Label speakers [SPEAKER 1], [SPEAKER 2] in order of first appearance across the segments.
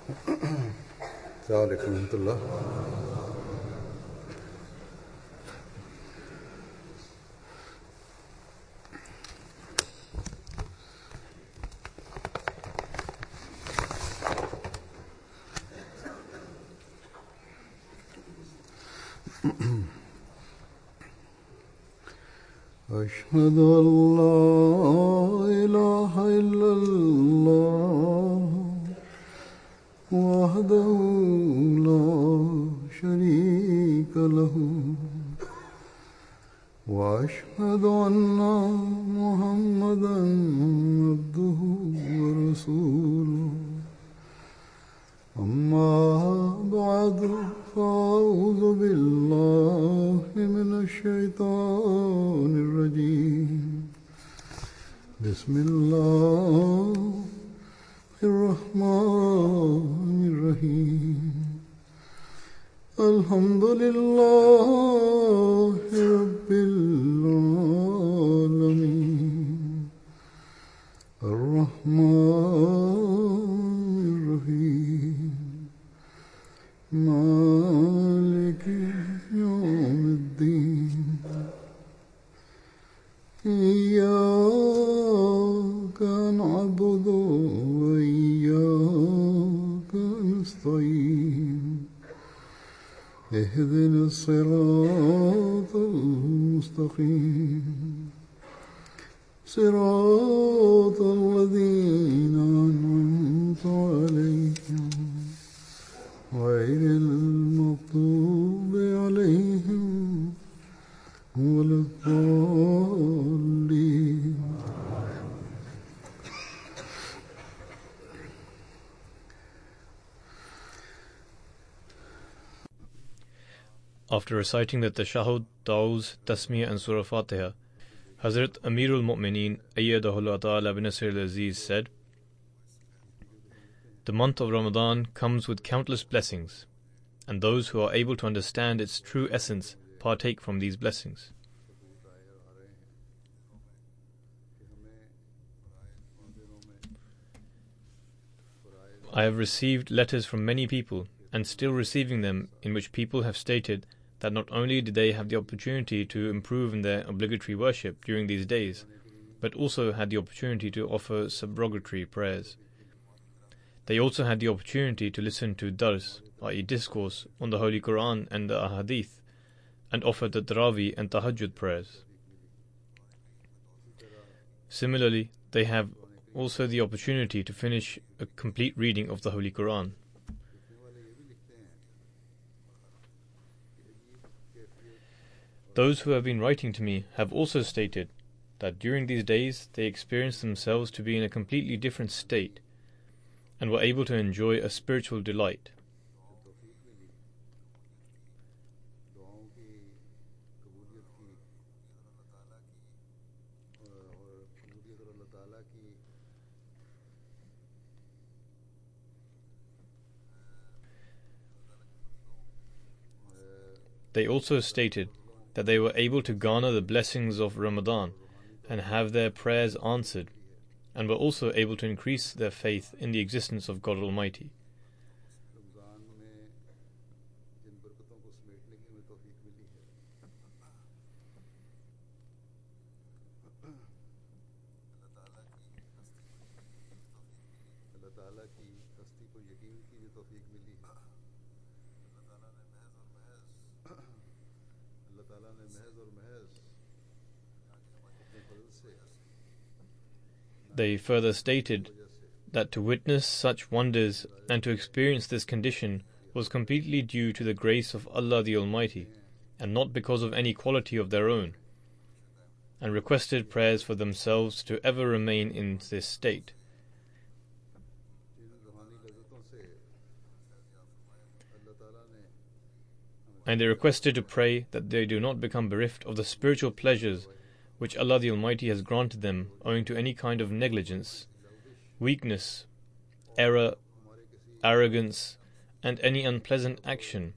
[SPEAKER 1] السلام عليكم ورحمة الله. أشهد أن لا إله إلا الله وحده لا شريك له وأشهد أن محمدا عبده ورسوله أما بعد فأعوذ بالله من الشيطان الرجيم بسم الله الرحمن الرحيم الحمد لله رب العالمين الرحمن الرحيم مالك يوم الدين إياك نعبد وإياك نستعين اهدنا الصراط المستقيم صراط الذين أنعمت عليهم غير المغضوب عليهم ولا الضالين.
[SPEAKER 2] After reciting the Tashahhud, Dawz, Tasmiyah and Surah Fatiha, Hazrat Amirul Mu'mineen Ayyadahullah Ta'ala bin Nasir al-Aziz said, "The month of Ramadan comes with countless blessings, and those who are able to understand its true essence partake from these blessings. I have received letters from many people, and still receiving them, in which people have stated that not only did they have the opportunity to improve in their obligatory worship during these days, but also had the opportunity to offer subrogatory prayers. They also had the opportunity to listen to dars, i.e. discourse, on the Holy Quran and the Ahadith, and offer the Tarawih and Tahajjud prayers. Similarly, they have also the opportunity to finish a complete reading of the Holy Quran. Those who have been writing to me have also stated that during these days they experienced themselves to be in a completely different state and were able to enjoy a spiritual delight. They also stated that they were able to garner the blessings of Ramadan and have their prayers answered, and were also able to increase their faith in the existence of God Almighty. They further stated that to witness such wonders and to experience this condition was completely due to the grace of Allah the Almighty, and not because of any quality of their own, and requested prayers for themselves to ever remain in this state. And they requested to pray that they do not become bereft of the spiritual pleasures which Allah the Almighty has granted them owing to any kind of negligence, weakness, error, arrogance, and any unpleasant action,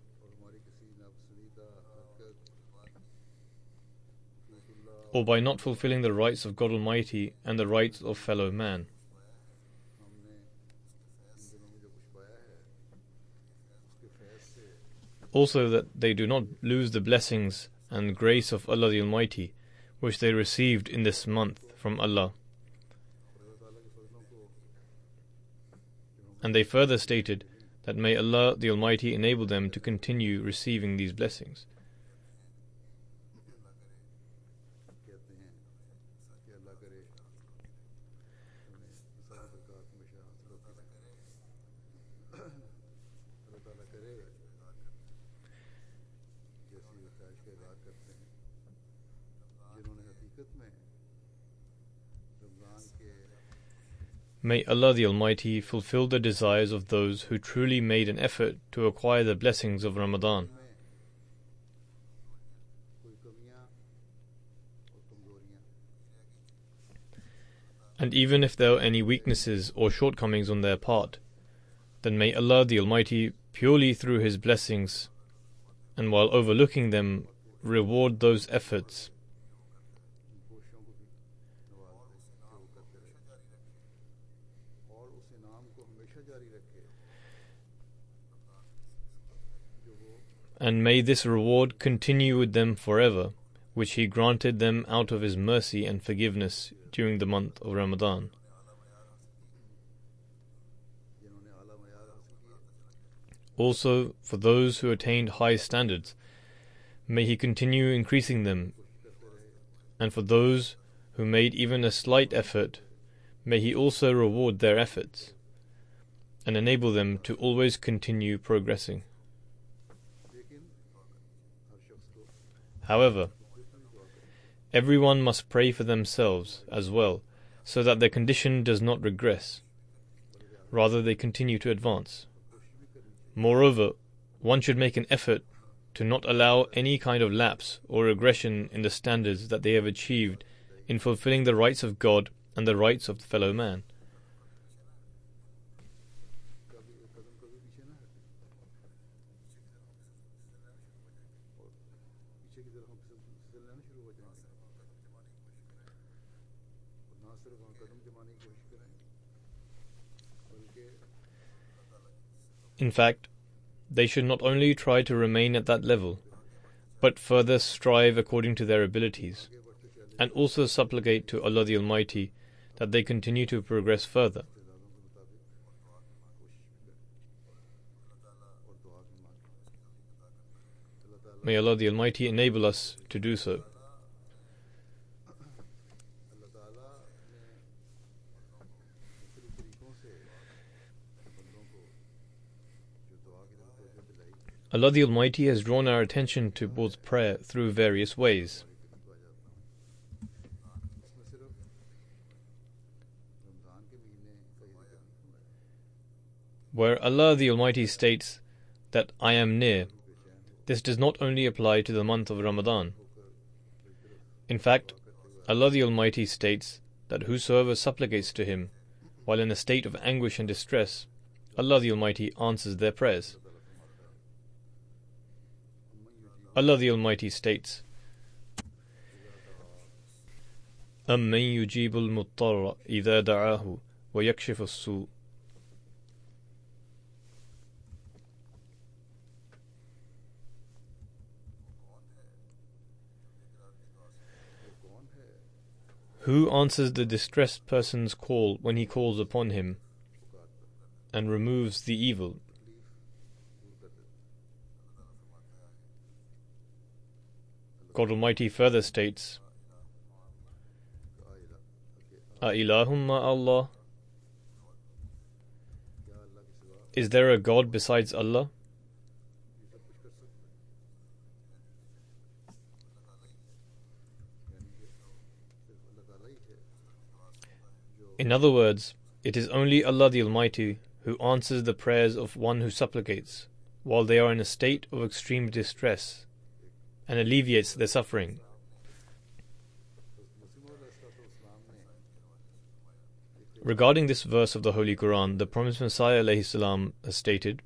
[SPEAKER 2] or by not fulfilling the rights of God Almighty and the rights of fellow man. Also that they do not lose the blessings and grace of Allah the Almighty, which they received in this month from Allah. And they further stated that may Allah the Almighty enable them to continue receiving these blessings. May Allah the Almighty fulfill the desires of those who truly made an effort to acquire the blessings of Ramadan. And even if there are any weaknesses or shortcomings on their part, then may Allah the Almighty, purely through His blessings, and while overlooking them, reward those efforts. And may this reward continue with them forever, which He granted them out of His mercy and forgiveness during the month of Ramadan. Also, for those who attained high standards, may He continue increasing them. And for those who made even a slight effort, may He also reward their efforts, and enable them to always continue progressing. However, everyone must pray for themselves as well, so that their condition does not regress. Rather, they continue to advance. Moreover, one should make an effort to not allow any kind of lapse or regression in the standards that they have achieved in fulfilling the rights of God and the rights of the fellow man. In fact, they should not only try to remain at that level, but further strive according to their abilities, and also supplicate to Allah the Almighty that they continue to progress further. May Allah the Almighty enable us to do so. Allah the Almighty has drawn our attention towards prayer through various ways. Where Allah the Almighty states that I am near, this does not only apply to the month of Ramadan. In fact, Allah the Almighty states that whosoever supplicates to Him while in a state of anguish and distress, Allah the Almighty answers their prayers. Allah the Almighty states, أَمَّنْ يُجِيبُ الْمُضْطَرَّ إِذَا دَعَاهُ وَيَكْشِفُ السُّوءَ. Who answers the distressed person's call when he calls upon Him, and removes the evil? God Almighty further states, أَإِلَهٌ مَّعَ اللَّهِ. Is there a God besides Allah? In other words, it is only Allah the Almighty who answers the prayers of one who supplicates while they are in a state of extreme distress, and alleviates their suffering. Regarding this verse of the Holy Quran, the Promised Messiah ﷺ has stated,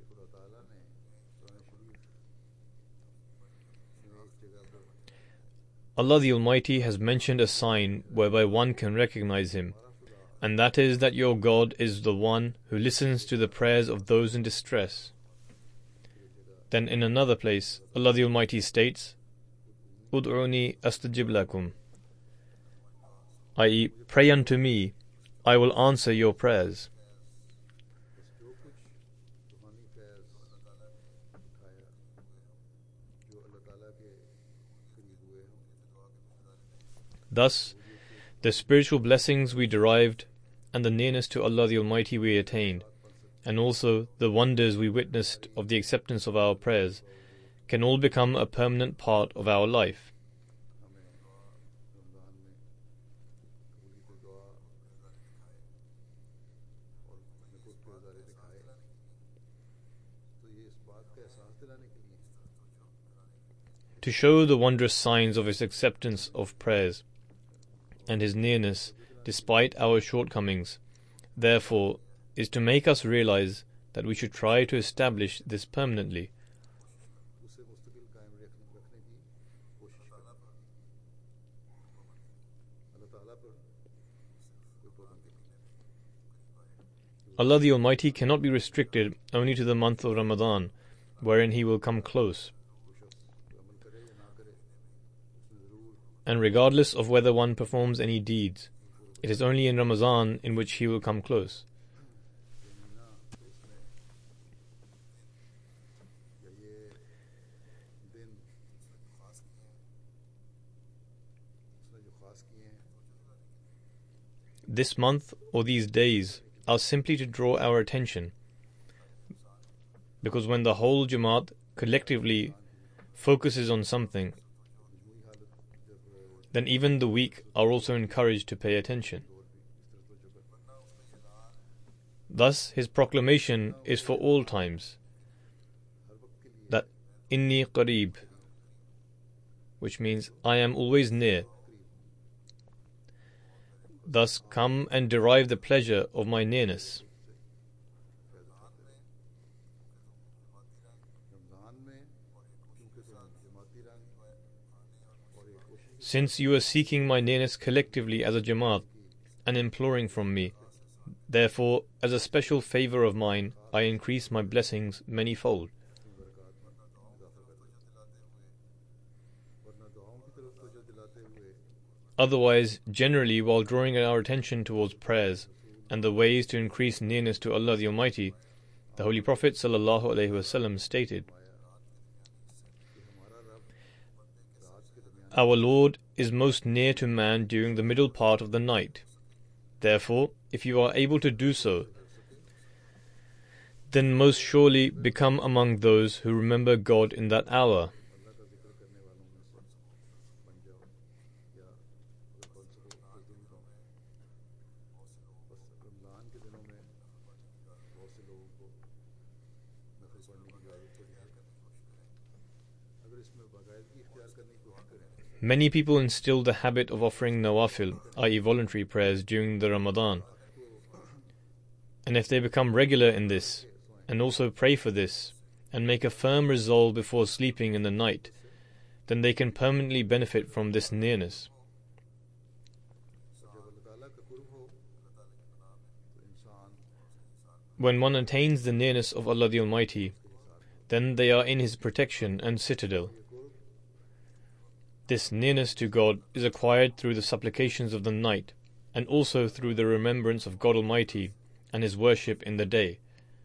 [SPEAKER 2] Allah the Almighty has mentioned a sign whereby one can recognize Him, and that is that your God is the one who listens to the prayers of those in distress. Then in another place, Allah the Almighty states, Ud'uni astajib lakum, i.e., pray unto me, I will answer your prayers. Thus, the spiritual blessings we derived and the nearness to Allah the Almighty we attained, and also the wonders we witnessed of the acceptance of our prayers, can all become a permanent part of our life. To show the wondrous signs of His acceptance of prayers and His nearness despite our shortcomings, therefore, is to make us realize that we should try to establish this permanently. Allah the Almighty cannot be restricted only to the month of Ramadan, wherein He will come close. And regardless of whether one performs any deeds, it is only in Ramadan in which He will come close. This month or these days are simply to draw our attention, because when the whole Jamaat collectively focuses on something, then even the weak are also encouraged to pay attention. Thus, His proclamation is for all times, that Inni Qareeb, which means I am always near. Thus come and derive the pleasure of my nearness. Since you are seeking my nearness collectively as a Jamaat and imploring from me, therefore, as a special favour of mine, I increase my blessings many-fold. Otherwise, generally, while drawing our attention towards prayers and the ways to increase nearness to Allah the Almighty, the Holy Prophet ﷺ stated, Our Lord is most near to man during the middle part of the night. Therefore, if you are able to do so, then most surely become among those who remember God in that hour. Many people instill the habit of offering nawafil, i.e. voluntary prayers, during the Ramadan. And if they become regular in this, and also pray for this, and make a firm resolve before sleeping in the night, then they can permanently benefit from this nearness. When one attains the nearness of Allah the Almighty, then they are in His protection and citadel. This nearness to God is acquired through the supplications of the night, and also through the remembrance of God Almighty and His worship in the day.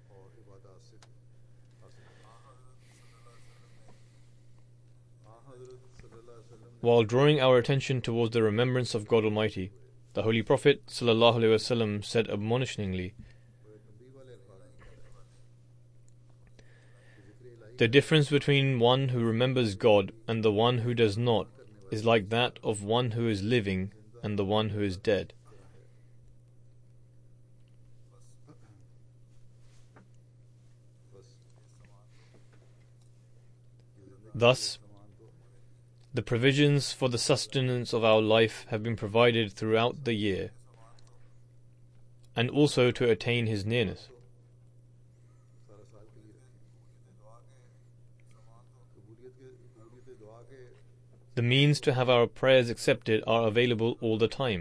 [SPEAKER 2] While drawing our attention towards the remembrance of God Almighty, the Holy Prophet ﷺ said admonishingly, The difference between one who remembers God and the one who does not is like that of one who is living and the one who is dead. Thus, the provisions for the sustenance of our life have been provided throughout the year, and also to attain His nearness. The means to have our prayers accepted are available all the time.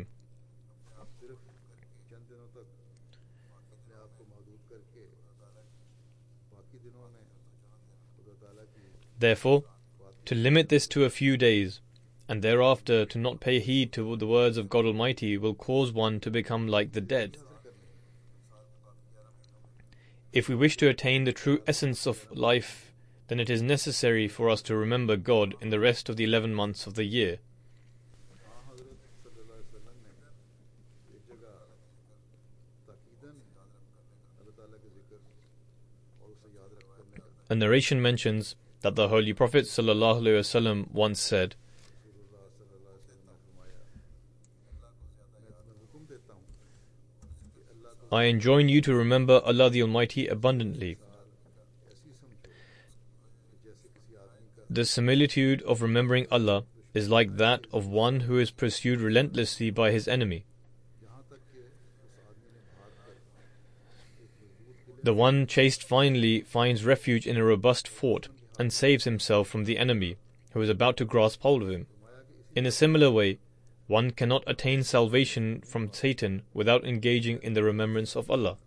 [SPEAKER 2] Therefore, to limit this to a few days, and thereafter to not pay heed to the words of God Almighty will cause one to become like the dead. If we wish to attain the true essence of life, then it is necessary for us to remember God in the rest of the 11 months of the year. A narration mentions that the Holy Prophet ﷺ once said, I enjoin you to remember Allah the Almighty abundantly. The similitude of remembering Allah is like that of one who is pursued relentlessly by his enemy. The one chased finally finds refuge in a robust fort and saves himself from the enemy who is about to grasp hold of him. In a similar way, one cannot attain salvation from Satan without engaging in the remembrance of Allah.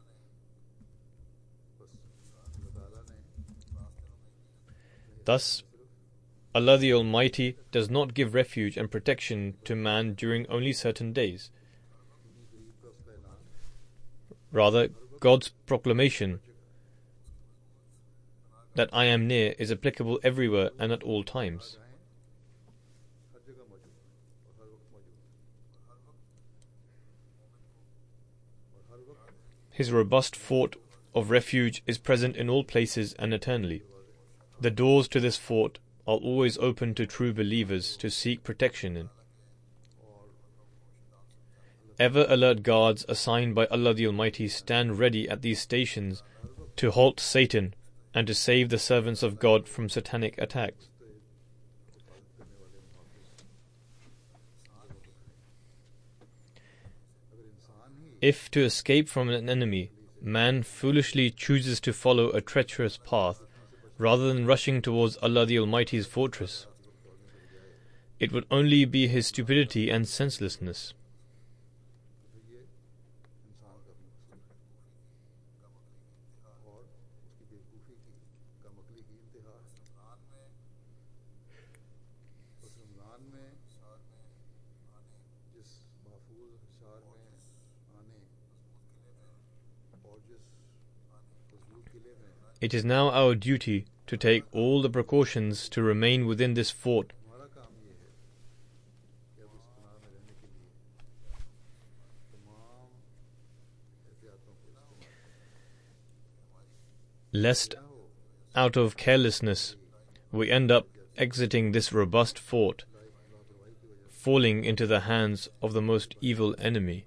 [SPEAKER 2] Thus, Allah the Almighty does not give refuge and protection to man during only certain days. Rather, God's proclamation that I am near is applicable everywhere and at all times. His robust fort of refuge is present in all places and eternally. The doors to this fort are always open to true believers to seek protection in. Ever alert guards assigned by Allah the Almighty stand ready at these stations to halt Satan and to save the servants of God from satanic attacks. If to escape from an enemy, man foolishly chooses to follow a treacherous path rather than rushing towards Allah the Almighty's fortress, it would only be his stupidity and senselessness. It is now our duty to take all the precautions to remain within this fort. Lest, out of carelessness, we end up exiting this robust fort, falling into the hands of the most evil enemy.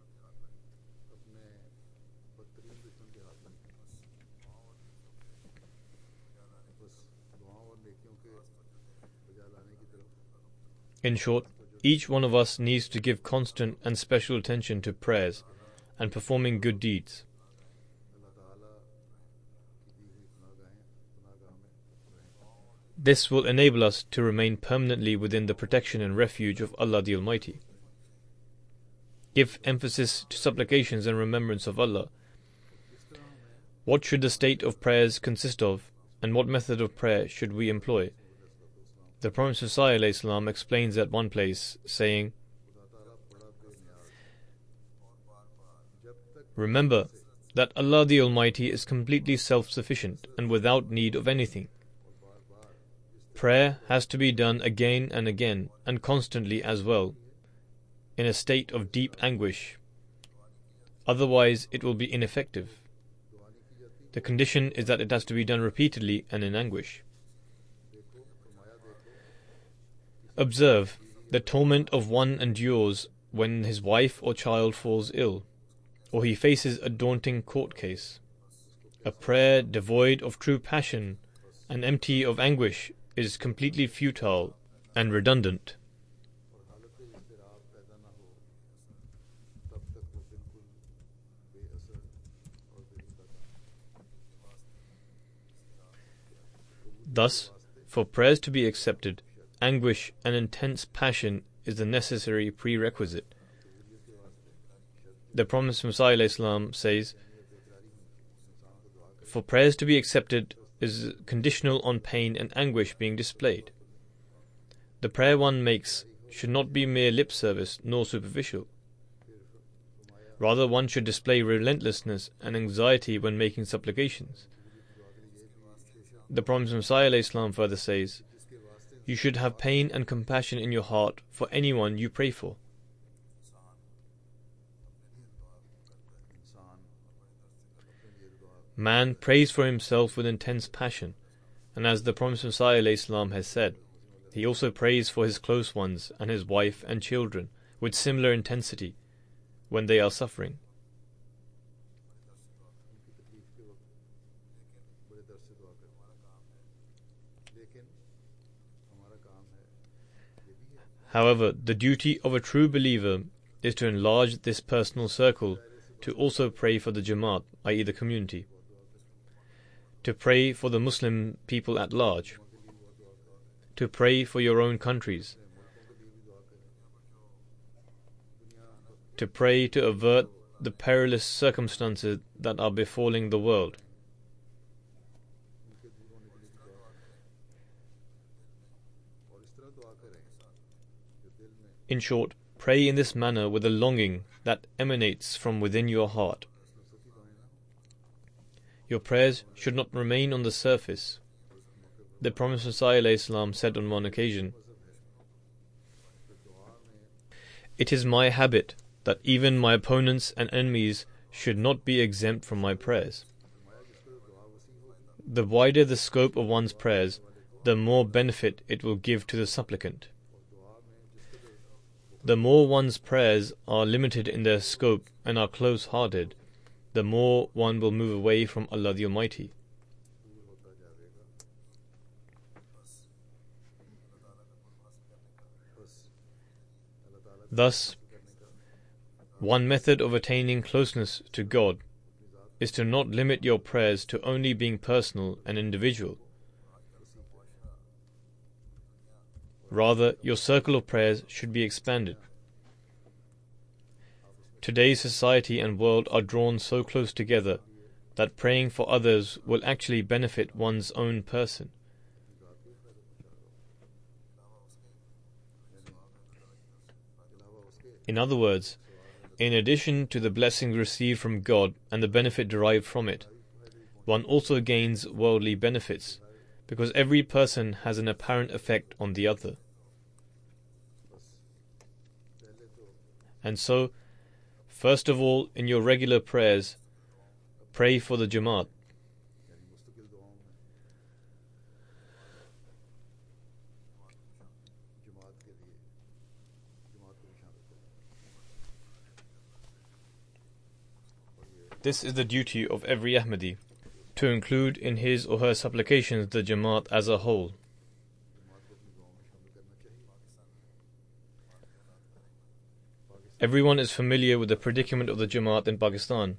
[SPEAKER 2] In short, each one of us needs to give constant and special attention to prayers and performing good deeds. This will enable us to remain permanently within the protection and refuge of Allah the Almighty. Give emphasis to supplications and remembrance of Allah. What should the state of prayers consist of, and what method of prayer should we employ? The Prophet ﷺ explains at one place, saying, Remember that Allah the Almighty is completely self-sufficient and without need of anything. Prayer has to be done again and again, and constantly as well, in a state of deep anguish. Otherwise it will be ineffective. The condition is that it has to be done repeatedly and in anguish. Observe the torment of one endures when his wife or child falls ill, or he faces a daunting court case. A prayer devoid of true passion and empty of anguish is completely futile and redundant. Thus, for prayers to be accepted, anguish and intense passion is the necessary prerequisite. The Prophet ﷺ says, For prayers to be accepted, is conditional on pain and anguish being displayed. The prayer one makes should not be mere lip service nor superficial. Rather, one should display relentlessness and anxiety when making supplications. The Prophet ﷺ further says, "You should have pain and compassion in your heart for anyone you pray for." Man prays for himself with intense passion, and as the Prophet ﷺ has said, he also prays for his close ones and his wife and children with similar intensity when they are suffering. However, the duty of a true believer is to enlarge this personal circle to also pray for the Jamaat, i.e. the community, to pray for the Muslim people at large, to pray for your own countries, to pray to avert the perilous circumstances that are befalling the world. In short, pray in this manner with a longing that emanates from within your heart. Your prayers should not remain on the surface. The Prophet ﷺ said on one occasion, "It is my habit that even my opponents and enemies should not be exempt from my prayers." The wider the scope of one's prayers, the more benefit it will give to the supplicant. The more one's prayers are limited in their scope and are close-hearted, the more one will move away from Allah the Almighty. Thus, one method of attaining closeness to God is to not limit your prayers to only being personal and individual. Rather, your circle of prayers should be expanded. Today's society and world are drawn so close together that praying for others will actually benefit one's own person. In other words, in addition to the blessings received from God and the benefit derived from it, one also gains worldly benefits, because every person has an apparent effect on the other. And so, first of all, in your regular prayers, pray for the Jamaat. This is the duty of every Ahmadi, to include in his or her supplications the Jamaat as a whole. Everyone is familiar with the predicament of the Jamaat in Pakistan.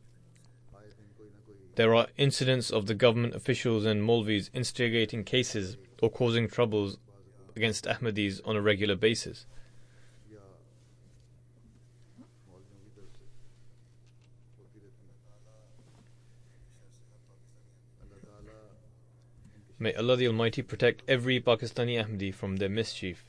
[SPEAKER 2] There are incidents of the government officials and Maulvis instigating cases or causing troubles against Ahmadis on a regular basis. May Allah the Almighty protect every Pakistani Ahmadi from their mischief.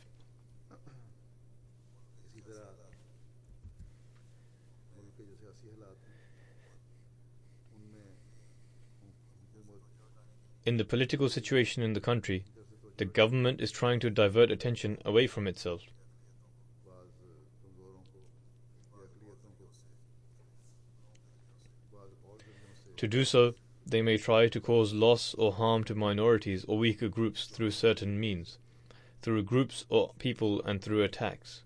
[SPEAKER 2] In the political situation in the country, the government is trying to divert attention away from itself. To do so, they may try to cause loss or harm to minorities or weaker groups through certain means, through groups or people and through attacks.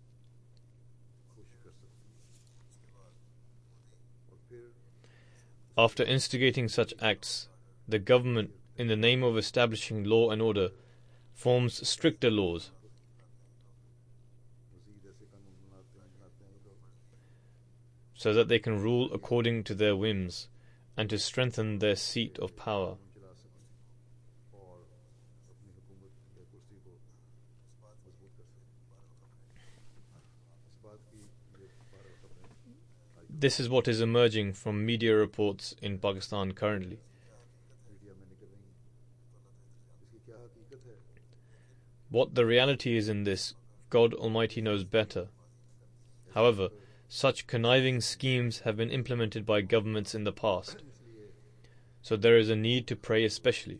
[SPEAKER 2] After instigating such acts, the government, in the name of establishing law and order, forms stricter laws. So that they can rule according to their whims and to strengthen their seat of power. This is what is emerging from media reports in Pakistan currently. What the reality is in this, God Almighty knows better. However, such conniving schemes have been implemented by governments in the past, so there is a need to pray especially.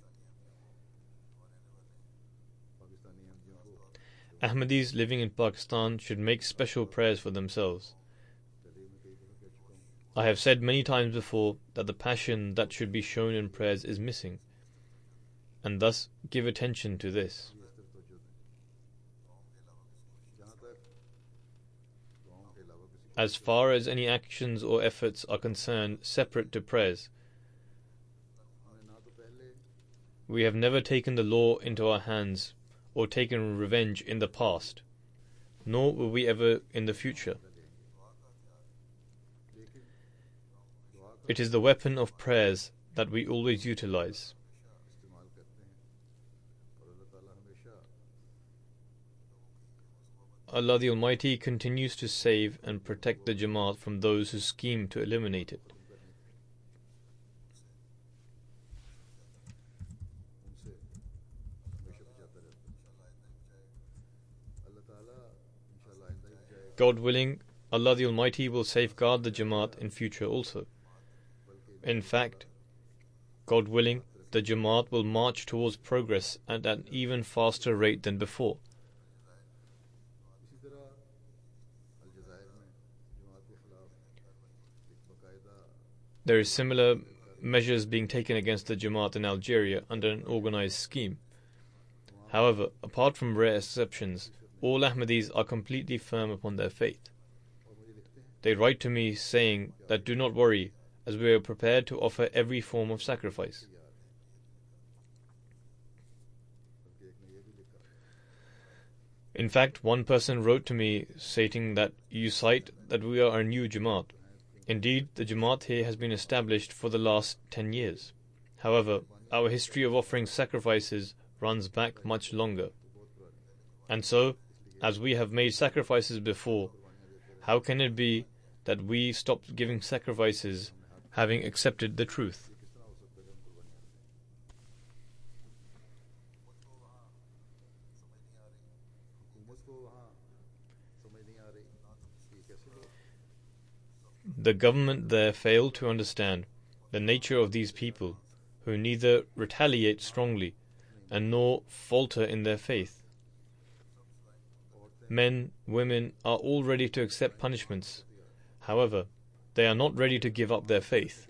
[SPEAKER 2] Ahmadis living in Pakistan should make special prayers for themselves. I have said many times before that the passion that should be shown in prayers is missing, and thus give attention to this. As far as any actions or efforts are concerned separate to prayers, we have never taken the law into our hands or taken revenge in the past, nor will we ever in the future. It is the weapon of prayers that we always utilize. Allah the Almighty continues to save and protect the Jamaat from those who scheme to eliminate it. God willing, Allah the Almighty will safeguard the Jamaat in future also. In fact, God willing, the Jamaat will march towards progress at an even faster rate than before. There is similar measures being taken against the Jamaat in Algeria under an organized scheme. However, apart from rare exceptions, all Ahmadis are completely firm upon their faith. They write to me saying that do not worry, as we are prepared to offer every form of sacrifice. In fact, one person wrote to me stating that you cite that we are a new Jamaat. Indeed, the Jamaat here has been established for the last 10 years. However, our history of offering sacrifices runs back much longer. And so, as we have made sacrifices before, how can it be that we stopped giving sacrifices having accepted the truth? The government there failed to understand the nature of these people, who neither retaliate strongly and nor falter in their faith. Men, women are all ready to accept punishments. However, they are not ready to give up their faith.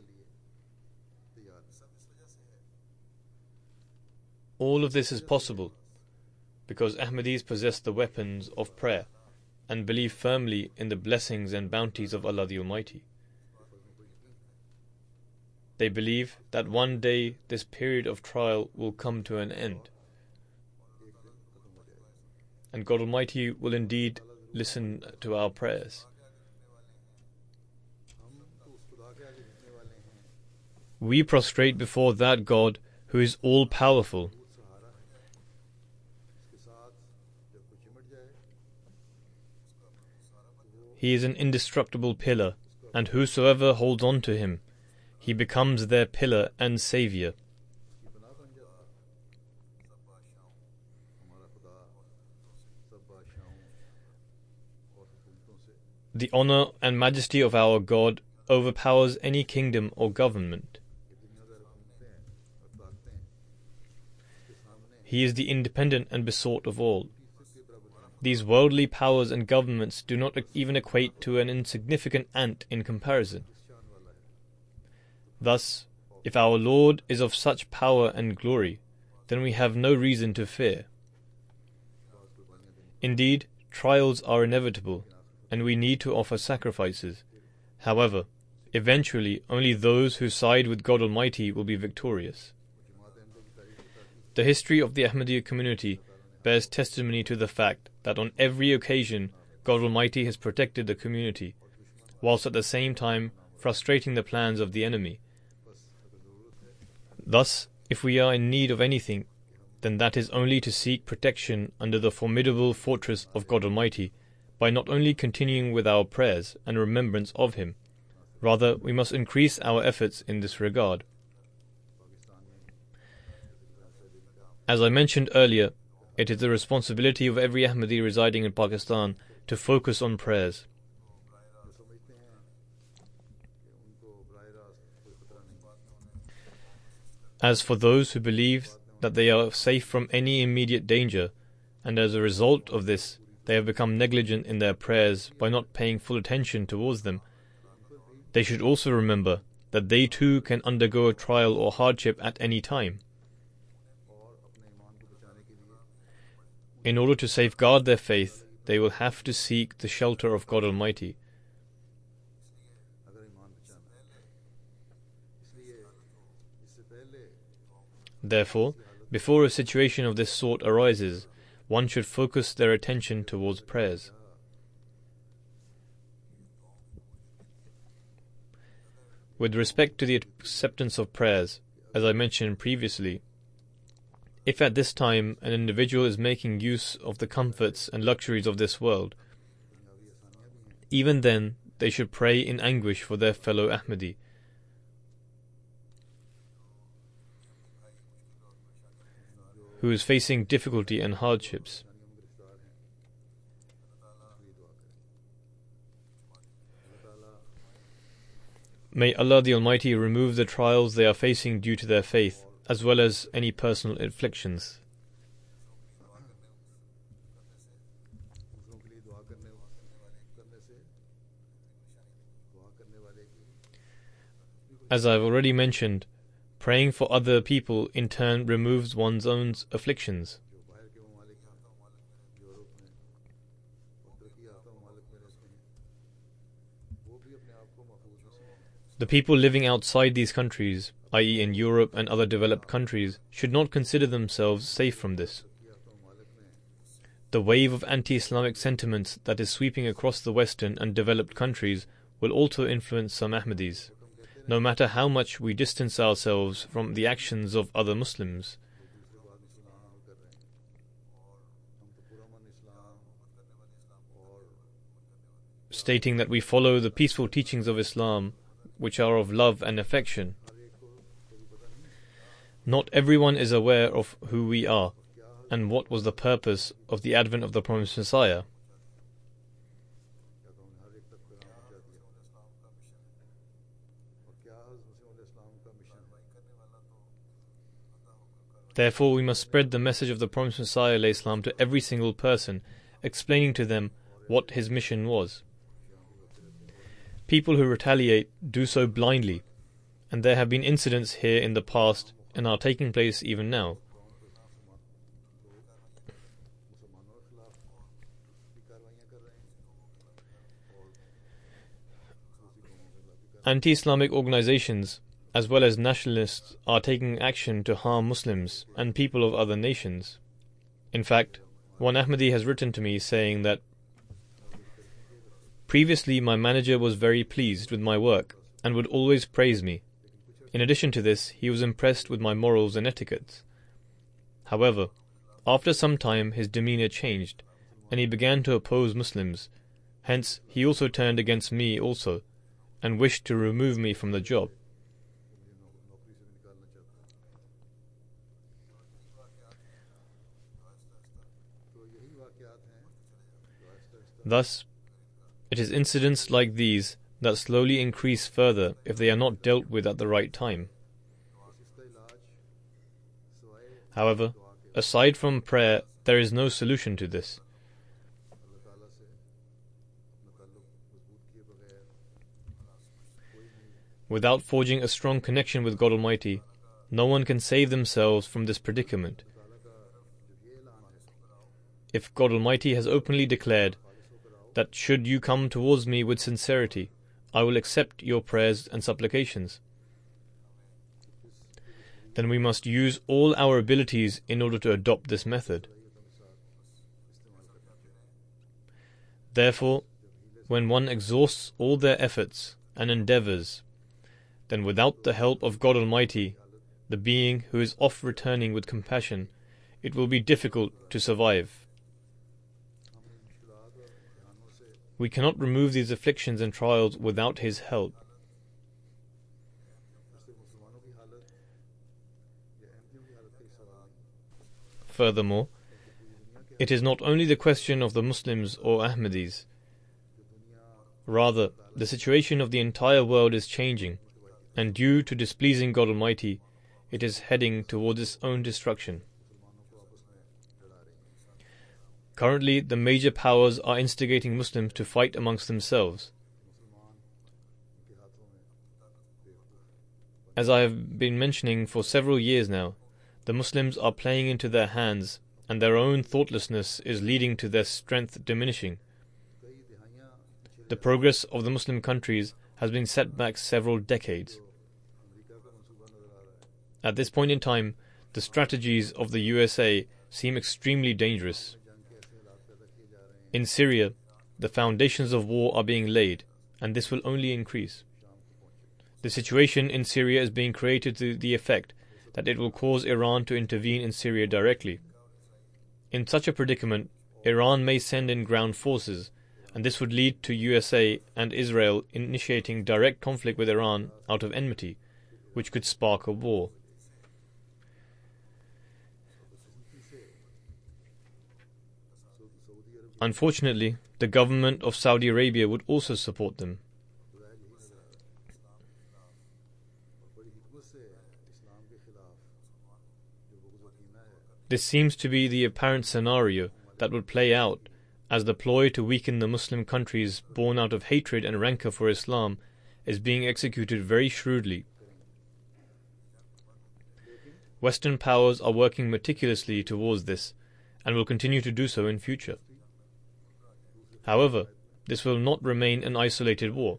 [SPEAKER 2] All of this is possible because Ahmadis possess the weapons of prayer and believe firmly in the blessings and bounties of Allah the Almighty. They believe that one day this period of trial will come to an end, and God Almighty will indeed listen to our prayers. We prostrate before that God who is all-powerful. He is an indestructible pillar, and whosoever holds on to him, he becomes their pillar and saviour. The honour and majesty of our God overpowers any kingdom or government. He is the independent and besought of all. These worldly powers and governments do not even equate to an insignificant ant in comparison. Thus, if our Lord is of such power and glory, then we have no reason to fear. Indeed, trials are inevitable, and we need to offer sacrifices. However, eventually only those who side with God Almighty will be victorious. The history of the Ahmadiyya community bears testimony to the fact that on every occasion God Almighty has protected the community, whilst at the same time frustrating the plans of the enemy. Thus, if we are in need of anything, then that is only to seek protection under the formidable fortress of God Almighty, by not only continuing with our prayers and remembrance of Him, rather we must increase our efforts in this regard. As I mentioned earlier, it is the responsibility of every Ahmadi residing in Pakistan to focus on prayers. As for those who believe that they are safe from any immediate danger, and as a result of this they have become negligent in their prayers by not paying full attention towards them, they should also remember that they too can undergo a trial or hardship at any time. In order to safeguard their faith, they will have to seek the shelter of God Almighty. Therefore, before a situation of this sort arises, one should focus their attention towards prayers. With respect to the acceptance of prayers, as I mentioned previously, if at this time an individual is making use of the comforts and luxuries of this world, even then they should pray in anguish for their fellow Ahmadi. Who is facing difficulty and hardships. May Allah the Almighty remove the trials they are facing due to their faith, as well as any personal afflictions. As I have already mentioned, praying for other people in turn removes one's own afflictions. The people living outside these countries, i.e. in Europe and other developed countries, should not consider themselves safe from this. The wave of anti-Islamic sentiments that is sweeping across the Western and developed countries will also influence some Ahmadis, no matter how much we distance ourselves from the actions of other Muslims. Stating that we follow the peaceful teachings of Islam, which are of love and affection. Not everyone is aware of who we are, and what was the purpose of the advent of the promised Messiah. Therefore, we must spread the message of the promised Messiah ﷺ to every single person, explaining to them what his mission was. People who retaliate do so blindly, and there have been incidents here in the past and are taking place even now. Anti-Islamic organizations, as well as nationalists, are taking action to harm Muslims and people of other nations. In fact, one Ahmadi has written to me saying that previously my manager was very pleased with my work and would always praise me. In addition to this, he was impressed with my morals and etiquettes. However, after some time his demeanor changed and he began to oppose Muslims. Hence, he also turned against me also and wished to remove me from the job. Thus, it is incidents like these that slowly increase further if they are not dealt with at the right time. However, aside from prayer, there is no solution to this. Without forging a strong connection with God Almighty, no one can save themselves from this predicament. If God Almighty has openly declared that should you come towards me with sincerity, I will accept your prayers and supplications, then we must use all our abilities in order to adopt this method. Therefore, when one exhausts all their efforts and endeavors, then without the help of God Almighty, the being who is oft returning with compassion, it will be difficult to survive. We cannot remove these afflictions and trials without His help. Furthermore, it is not only the question of the Muslims or Ahmadis. Rather, the situation of the entire world is changing, and due to displeasing God Almighty, it is heading towards its own destruction. Currently, the major powers are instigating Muslims to fight amongst themselves. As I have been mentioning for several years now, the Muslims are playing into their hands, and their own thoughtlessness is leading to their strength diminishing. The progress of the Muslim countries has been set back several decades. At this point in time, the strategies of the USA seem extremely dangerous. In Syria, the foundations of war are being laid, and this will only increase. The situation in Syria is being created to the effect that it will cause Iran to intervene in Syria directly. In such a predicament, Iran may send in ground forces, and this would lead to USA and Israel initiating direct conflict with Iran out of enmity, which could spark a war. Unfortunately, the government of Saudi Arabia would also support them. This seems to be the apparent scenario that would play out as the ploy to weaken the Muslim countries born out of hatred and rancor for Islam is being executed very shrewdly. Western powers are working meticulously towards this and will continue to do so in future. However, this will not remain an isolated war.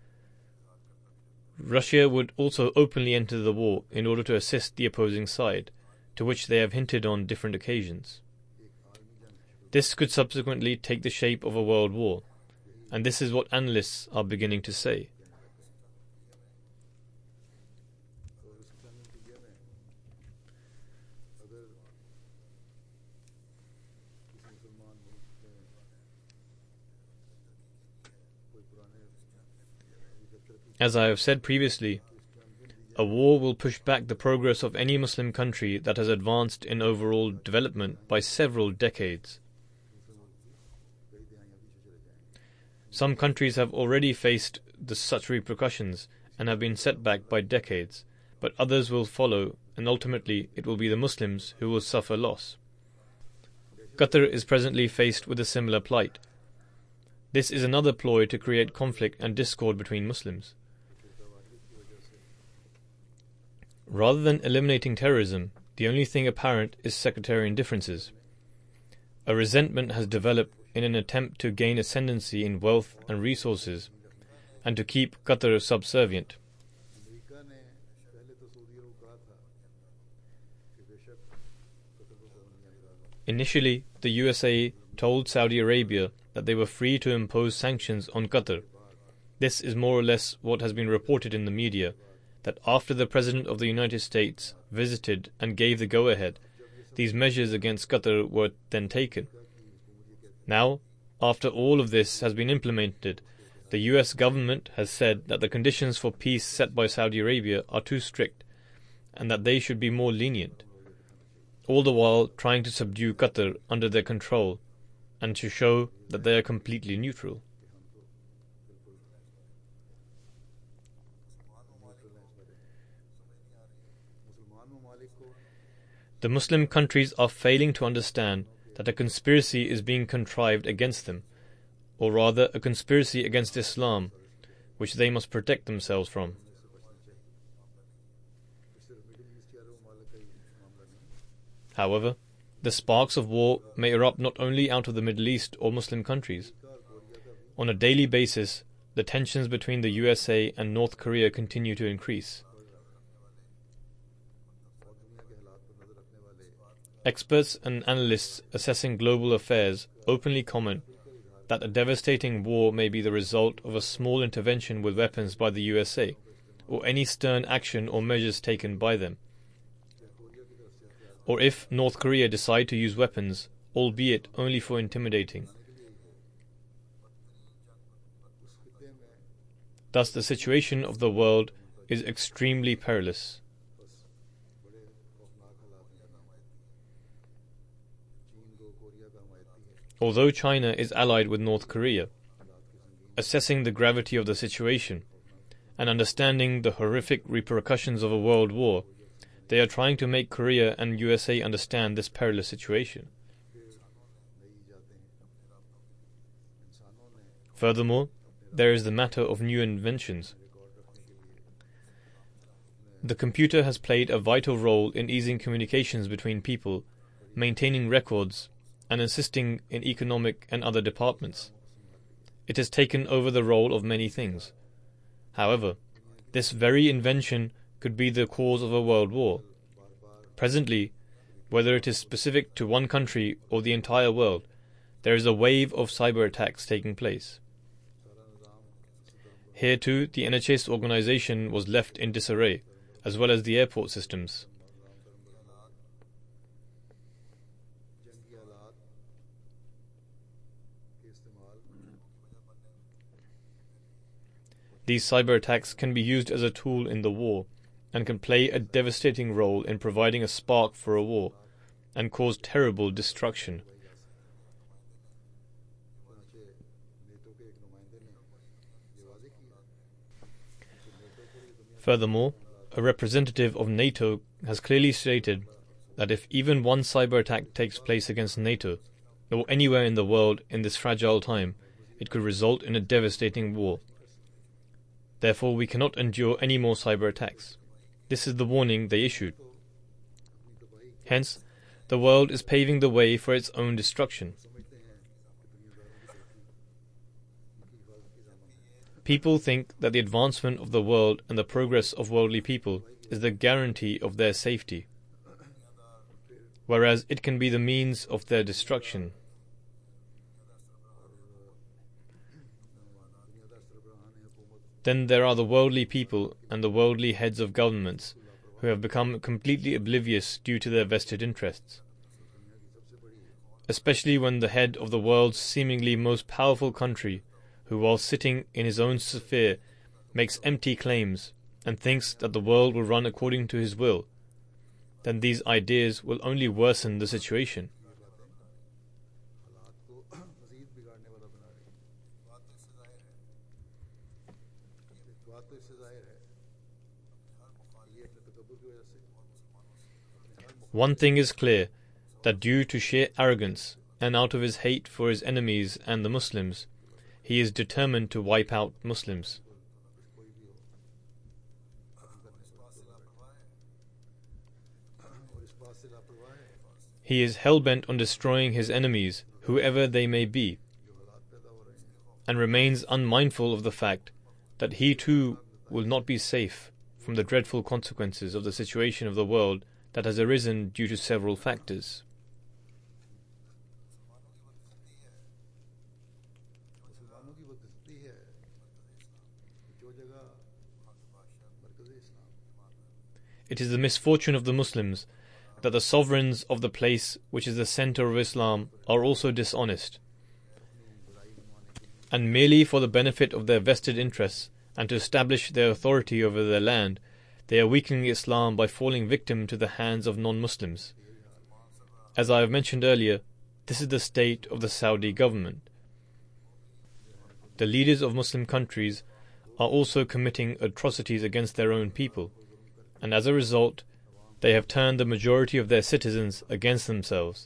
[SPEAKER 2] Russia would also openly enter the war in order to assist the opposing side, to which they have hinted on different occasions. This could subsequently take the shape of a world war, and this is what analysts are beginning to say. As I have said previously, a war will push back the progress of any Muslim country that has advanced in overall development by several decades. Some countries have already faced such repercussions and have been set back by decades, but others will follow, and ultimately it will be the Muslims who will suffer loss. Qatar is presently faced with a similar plight. This is another ploy to create conflict and discord between Muslims. Rather than eliminating terrorism, the only thing apparent is sectarian differences. A resentment has developed in an attempt to gain ascendancy in wealth and resources, and to keep Qatar subservient. Initially, the USA told Saudi Arabia that they were free to impose sanctions on Qatar. This is more or less what has been reported in the media, that after the President of the United States visited and gave the go-ahead, these measures against Qatar were then taken. Now, after all of this has been implemented, the US government has said that the conditions for peace set by Saudi Arabia are too strict, and that they should be more lenient, all the while trying to subdue Qatar under their control, and to show that they are completely neutral. The Muslim countries are failing to understand that a conspiracy is being contrived against them, or rather a conspiracy against Islam, which they must protect themselves from. However, the sparks of war may erupt not only out of the Middle East or Muslim countries. On a daily basis, the tensions between the USA and North Korea continue to increase. Experts and analysts assessing global affairs openly comment that a devastating war may be the result of a small intervention with weapons by the USA, or any stern action or measures taken by them. Or if North Korea decide to use weapons, albeit only for intimidating. Thus the situation of the world is extremely perilous. Although China is allied with North Korea, assessing the gravity of the situation and understanding the horrific repercussions of a world war, they are trying to make Korea and USA understand this perilous situation. Furthermore, there is the matter of new inventions. The computer has played a vital role in easing communications between people, maintaining records, and assisting in economic and other departments. It has taken over the role of many things. However, this very invention could be the cause of a world war. Presently, whether it is specific to one country or the entire world, there is a wave of cyber attacks taking place. Here too, the NHS organization was left in disarray, as well as the airport systems. These cyber attacks can be used as a tool in the war and can play a devastating role in providing a spark for a war and cause terrible destruction. Furthermore, a representative of NATO has clearly stated that if even one cyber attack takes place against NATO or anywhere in the world in this fragile time, it could result in a devastating war. Therefore, we cannot endure any more cyber attacks. This is the warning they issued. Hence, the world is paving the way for its own destruction. People think that the advancement of the world and the progress of worldly people is the guarantee of their safety, whereas it can be the means of their destruction. Then there are the worldly people and the worldly heads of governments who have become completely oblivious due to their vested interests. Especially when the head of the world's seemingly most powerful country, who while sitting in his own sphere makes empty claims and thinks that the world will run according to his will, then these ideas will only worsen the situation. One thing is clear, that due to sheer arrogance and out of his hate for his enemies and the Muslims, he is determined to wipe out Muslims. He is hell-bent on destroying his enemies, whoever they may be, and remains unmindful of the fact that he too will not be safe from the dreadful consequences of the situation of the world that has arisen due to several factors. It is the misfortune of the Muslims that the sovereigns of the place which is the center of Islam are also dishonest, and merely for the benefit of their vested interests and to establish their authority over their land, they are weakening Islam by falling victim to the hands of non-Muslims. As I have mentioned earlier, this is the state of the Saudi government. The leaders of Muslim countries are also committing atrocities against their own people, and as a result, they have turned the majority of their citizens against themselves.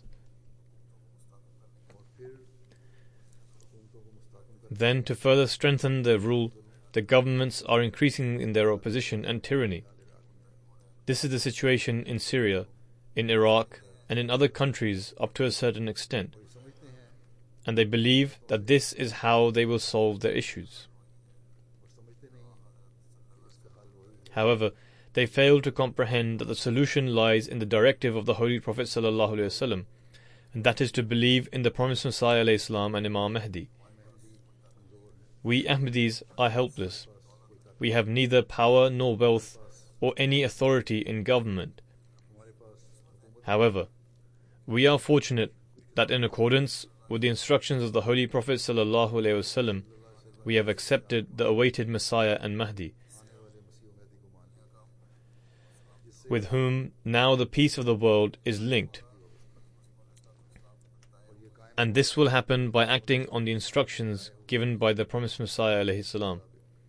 [SPEAKER 2] Then, to further strengthen their rule, the governments are increasing in their opposition and tyranny. This is the situation in Syria, in Iraq, and in other countries up to a certain extent, and they believe that this is how they will solve their issues. However, they fail to comprehend that the solution lies in the directive of the Holy Prophet ﷺ, and that is to believe in the promised Messiah ﷺ and Imam Mahdi. We Ahmadis are helpless. We have neither power nor wealth or any authority in government. However, we are fortunate that in accordance with the instructions of the Holy Prophet ﷺ, we have accepted the awaited Messiah and Mahdi, with whom now the peace of the world is linked. And this will happen by acting on the instructions given by the promised Messiah alayhi salam.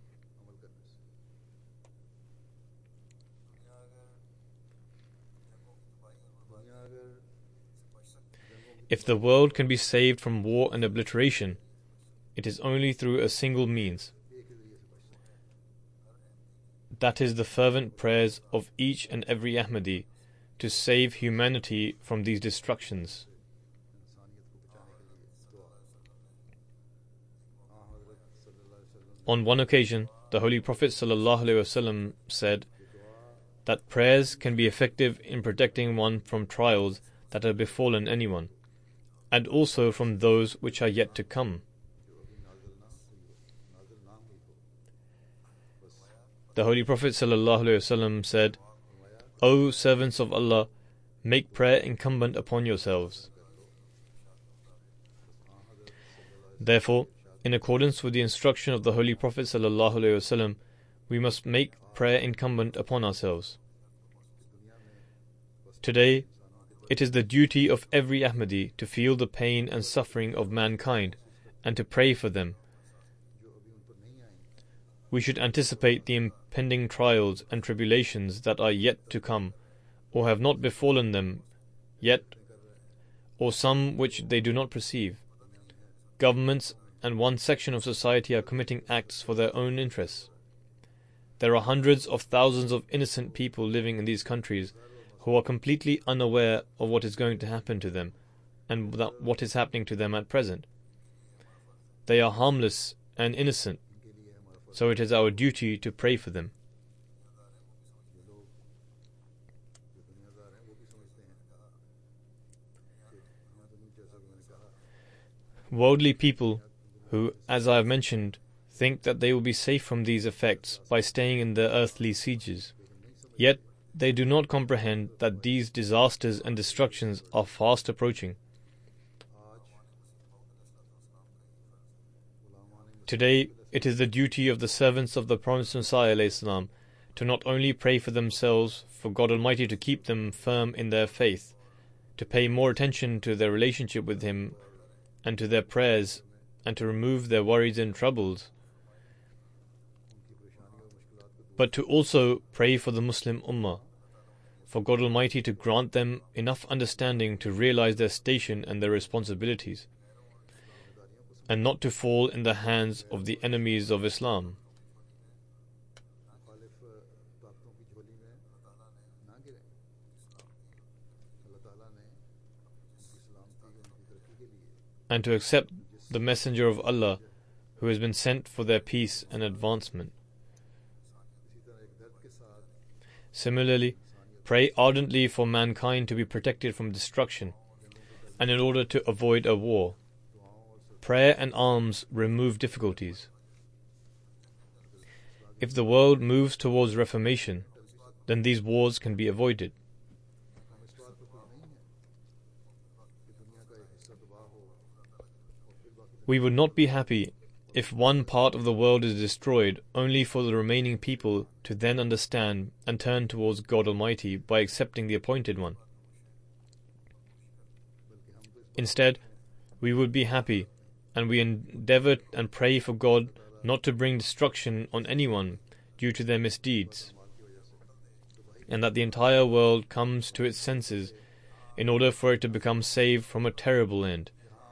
[SPEAKER 2] If the world can be saved from war and obliteration, it is only through a single means. That is the fervent prayers of each and every Ahmadi to save humanity from these destructions. On one occasion, the Holy Prophet ﷺ said that prayers can be effective in protecting one from trials that have befallen anyone, and also from those which are yet to come. The Holy Prophet ﷺ said, O servants of Allah, make prayer incumbent upon yourselves. Therefore, in accordance with the instruction of the Holy Prophet ﷺ, we must make prayer incumbent upon ourselves. Today, it is the duty of every Ahmadi to feel the pain and suffering of mankind and to pray for them. We should anticipate the impending trials and tribulations that are yet to come, or have not befallen them yet, or some which they do not perceive. Governments and one section of society are committing acts for their own interests. There are hundreds of thousands of innocent people living in these countries who are completely unaware of what is going to happen to them and what is happening to them at present. They are harmless and innocent, so it is our duty to pray for them. Worldly people who, as I have mentioned, think that they will be safe from these effects by staying in their earthly sieges. Yet they do not comprehend that these disasters and destructions are fast approaching. Today, it is the duty of the servants of the promised Messiah ﷺ to not only pray for themselves, for God Almighty to keep them firm in their faith, to pay more attention to their relationship with Him and to their prayers, and to remove their worries and troubles, but to also pray for the Muslim Ummah, for God Almighty to grant them enough understanding to realize their station and their responsibilities, and not to fall in the hands of the enemies of Islam. And to accept the Messenger of Allah who has been sent for their peace and advancement. Similarly, pray ardently for mankind to be protected from destruction, and in order to avoid a war. Prayer and alms remove difficulties. If the world moves towards reformation, then these wars can be avoided. We would not be happy if one part of the world is destroyed only for the remaining people to then understand and turn towards God Almighty by accepting the appointed one. Instead, we would be happy, and we endeavor and pray for God not to bring destruction on anyone due to their misdeeds, and that the entire world comes to its senses in order for it to become saved from a terrible end.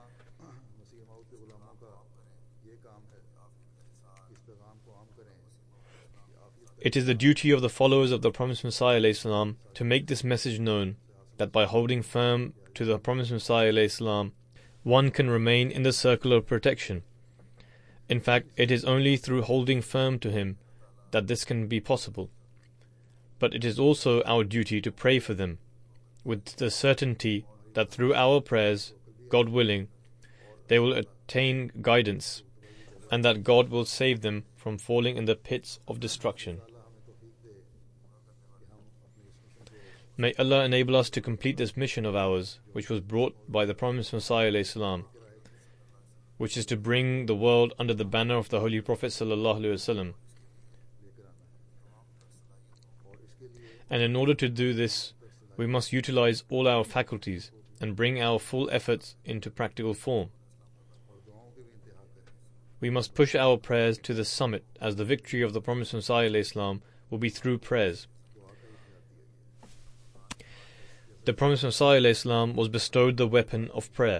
[SPEAKER 2] It is the duty of the followers of the promised Messiah ﷺ to make this message known, that by holding firm to the promised Messiah ﷺ, one can remain in the circle of protection. In fact, it is only through holding firm to him that this can be possible. But it is also our duty to pray for them, with the certainty that through our prayers, God willing, they will attain guidance, and that God will save them from falling in the pits of destruction. May Allah enable us to complete this mission of ours, which was brought by the promised Messiah ﷺ, which is to bring the world under the banner of the Holy Prophet ﷺ. And in order to do this, we must utilize all our faculties, and bring our full efforts into practical form. We must push our prayers to the summit, as the victory of the Promised Messiah ﷺ will be through prayers. The Promised Messiah ﷺ was bestowed the weapon of prayer.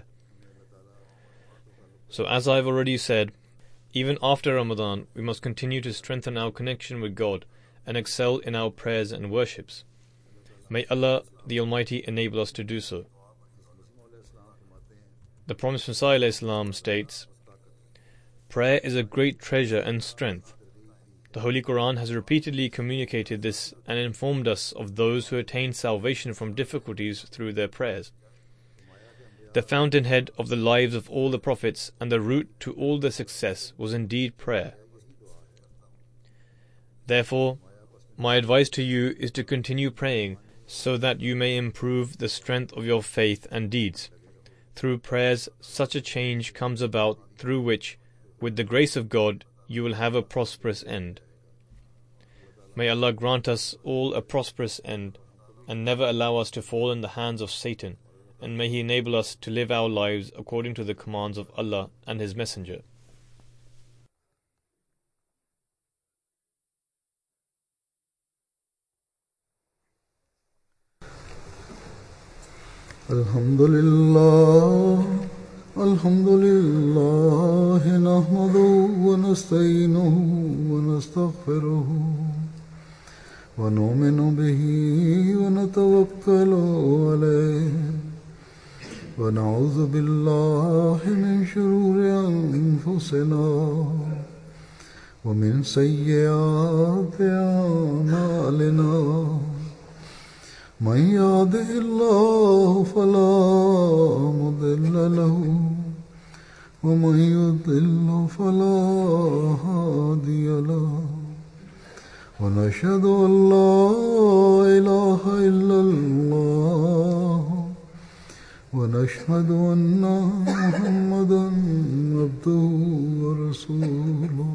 [SPEAKER 2] So as I have already said, even after Ramadan, we must continue to strengthen our connection with God and excel in our prayers and worships. May Allah the Almighty enable us to do so. The Promised Messiah ﷺ states, "Prayer is a great treasure and strength." The Holy Quran has repeatedly communicated this and informed us of those who attain salvation from difficulties through their prayers. The fountainhead of the lives of all the prophets and the route to all their success was indeed prayer. Therefore, my advice to you is to continue praying so that you may improve the strength of your faith and deeds. Through prayers, such a change comes about through which, with the grace of God, you will have a prosperous end. May Allah grant us all a prosperous end and never allow us to fall in the hands of Satan, and may He enable us to live our lives according to the commands of Allah and His Messenger.
[SPEAKER 1] Alhamdulillah, nahmaduhu wa nasta'inuhu wa nastaghfiruhu wa nu'minu bihi wa natawakkalu alayhi wa na'udhu billahi min shururi anfusina wa min sayyiati a'malina. من يهده الله فلا مضل له ومن يضلل فلا هادي له ونشهد أن لا إله إلا الله ونشهد أن محمدا عبده ورسوله.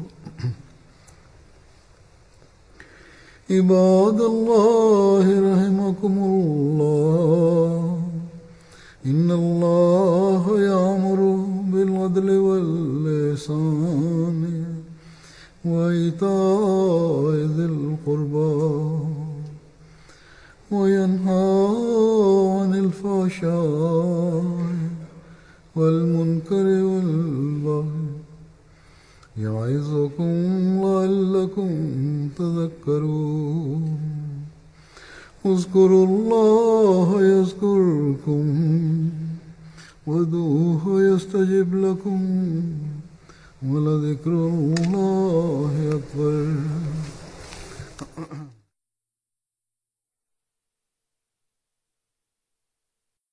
[SPEAKER 1] عباد الله رحمكم الله إن الله يأمر بالعدل والإحسان وإيتاء ذي القربى وينهى عن الفحشاء والمنكر والبغي يعظكم لعلكم تذكرون. اذكروا الله يذكركم وادعوه يستجب لكم ولذكر الله أكبر.